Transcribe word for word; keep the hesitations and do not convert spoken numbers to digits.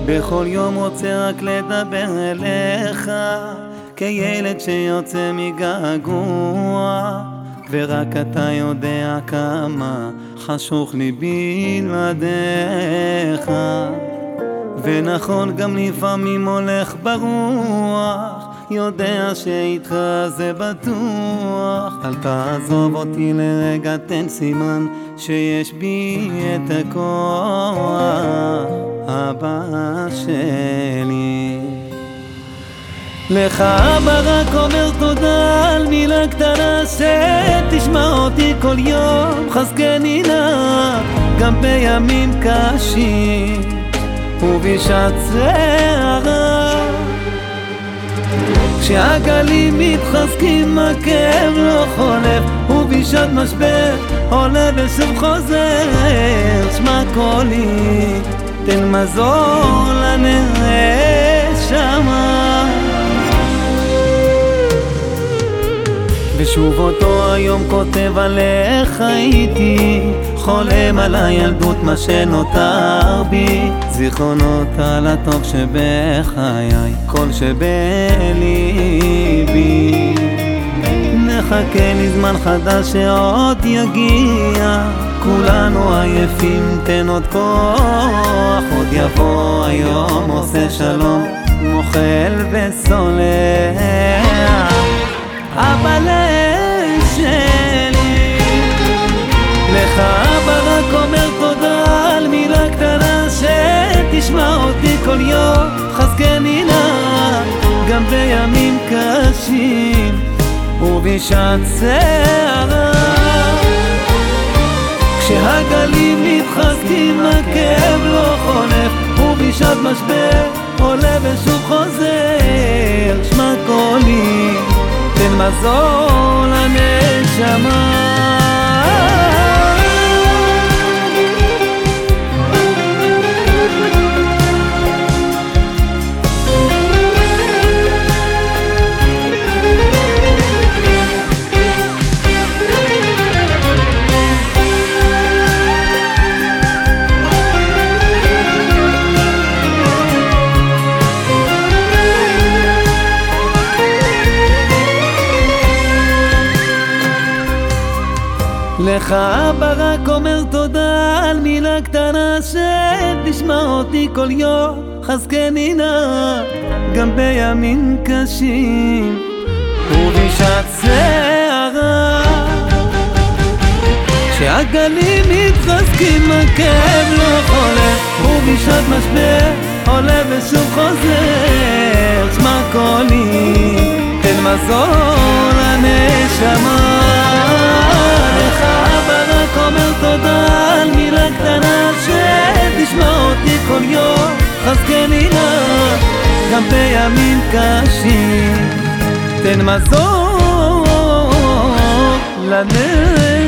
בכל יום רוצה רק לדבר אליך, כילד שיוצא מגעגוע, ורק אתה יודע כמה חשוך לי בלעדיך. ונכון גם לפעמים הולך ברוח, יודע שאיתך זה בטוח. אל תעזוב אותי לרגע, תן סימן שיש בי את הכוח הבא שלי. לך אבא רק אומר תודה על מילה קטנה שתשמע אותי כל יום. חזקני נא גם בימים קשים ובשעת סערה, כשהגלים מתחזקים הכאב לא חולף, ובשעת משבר עולה ושוב חוזר. שמע קולי, תן מזור לנשמה. ושוב אותו היום כותב עליך איתי, חולם על הילדות מה שנותר בי, זיכרונות על הטוב שבחיי, כל שבליבי. נחכה לזמן חדש שעוד יגיע, כולנו עייפים תן עוד כוח, עוד יבוא היום עושה שלום, מוחל וסולח. אבא שלי, לך אבא רק אומר תודה על מילה קטנה שתשמע אותי כל יום. חזקני נא גם בימים קשים ובשעת סערה, כשהגלים מתחזקים הכאב לא חולף, ובשעת משבר עולה ושוב חוזר. שמע קולי, תן מזור לנשמה. לך אבא רק אומר תודה על מילה קטנה שתשמע אותי כל יום. חזקני נא גם בימים קשים ובשעת סערה, כשהגלים מתחזקים הכאב לא חולף, ובשעת משבר עולה ושוב חוזר. שמע קולי, תן מזור לנשמה. לך אבא רק אומר תודה על מילה קטנה שתשמע אותי כל יום. חזקני נא גם בימים קשים, תן מזור לנשמה.